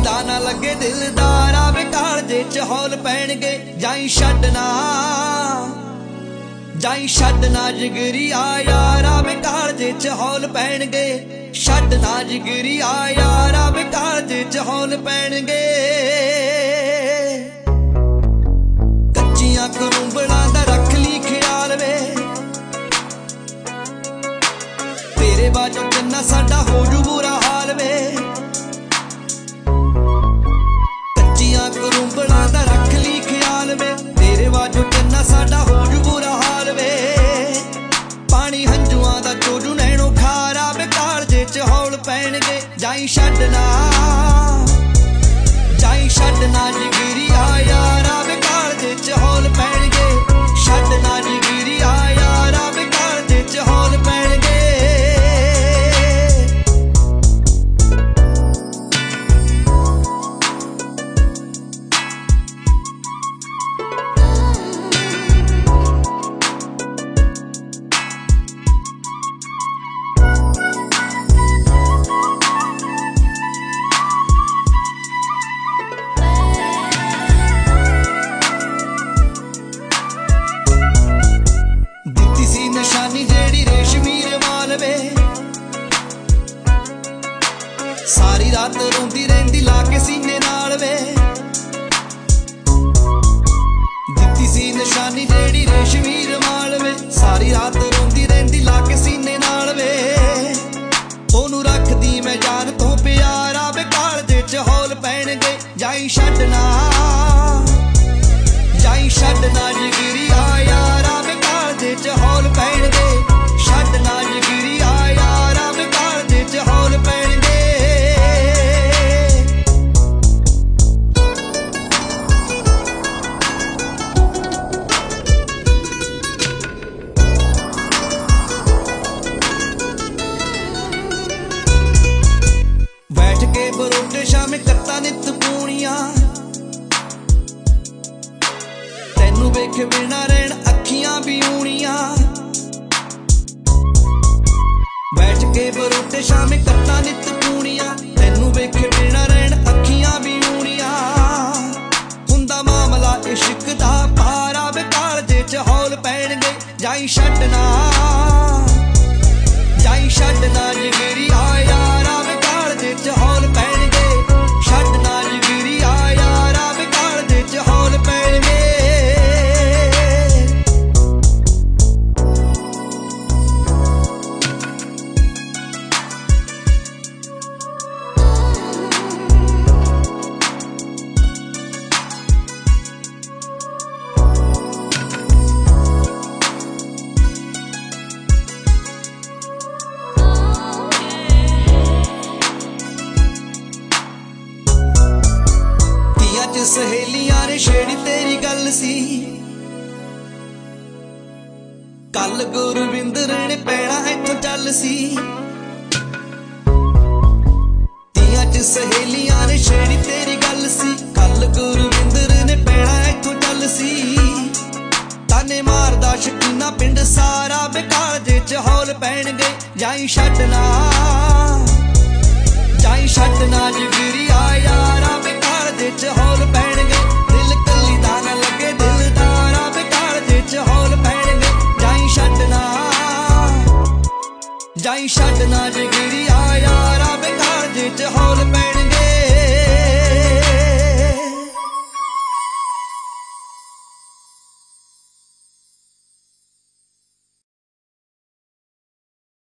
दा ना लगे दिलदारा वे कालजे च हौल पैणगे जाई छड्डना जिगरी आ यारा वे कालजे च हौल पैणगे छड्डना जिगरी आ यारा वे कालजे च हौल पैणगे कच्चियां करूंबलां दा रख ली ख्याल वे तेरे बाजू चन्ना साडा हो जू बुरा हाल वे कच्चियां करूंबलां दा रख ली ख्याल वे तेरे बाजू चन्ना साडा हो जू बुरा हाल वे पानी हंजुआं दा चोजू नैनो खारा वे कालजे च हौल पैणगे जाई छड्डना जिगरी आ यारा वे कालजे च हौल पैणगे छड्डना जिगरी आ यारा वे कालजे च हौल पैणगे निशानी जेड़ी रेशमी रुमाल वे सारी रात रोंदी रहिंदी लाके सीने नाल वे दित्ती सी निशानी जेड़ी रेशमी रुमाल वे सारी रात रोंदी रहिंदी लाके सीने नाल वे ओनू रखदी मैं जान तो प्यारा वे कालजे च हौल पैणगे जाई छड्डना जिगरी आ यारा वे कालजे च हौल पैणगे छड्डना जिगरी आ यारा वे कालजे च हौल पैणगे बैठ के बरोटे शामे कत्ता नित पूनियां तैनू वेखे बिना रहन अखियां भी ऊनियां बैठ के बरोटे शामे कत्ता नित पूनियां तैनू वेखे बिना रहन अखियां भी ऊनियां हुंदा मामला इश्क दा पारा वे कालजे च हौल पैणगे जाई छड्डना जिगरी आ यारा वे कालजे च हौल पैणगे छड्डना जिगरी आ यारा वे कालजे च हौल पैणगे सहेलियां ने छेड़ी तेरी गल सी कल गुरविंदर ने पैणा इत्थों चल सी तियां च सहेलियां ने छेड़ी तेरी गल सी कल गुरविंदर ने पैणा इत्थों चल सी ताने मारदा शकीना पिंड सारा वे कालजे च हौल पैणगे जाई छड्डना जिगरी आ यारा वे कालजे च हौल पैणगे दिल कल्ली दा ना लगे दिलदारा वे कालजे च हौल पैणगे जाई छड्डना जिगरी आ यारा वे कालजे च हौल पैणगे।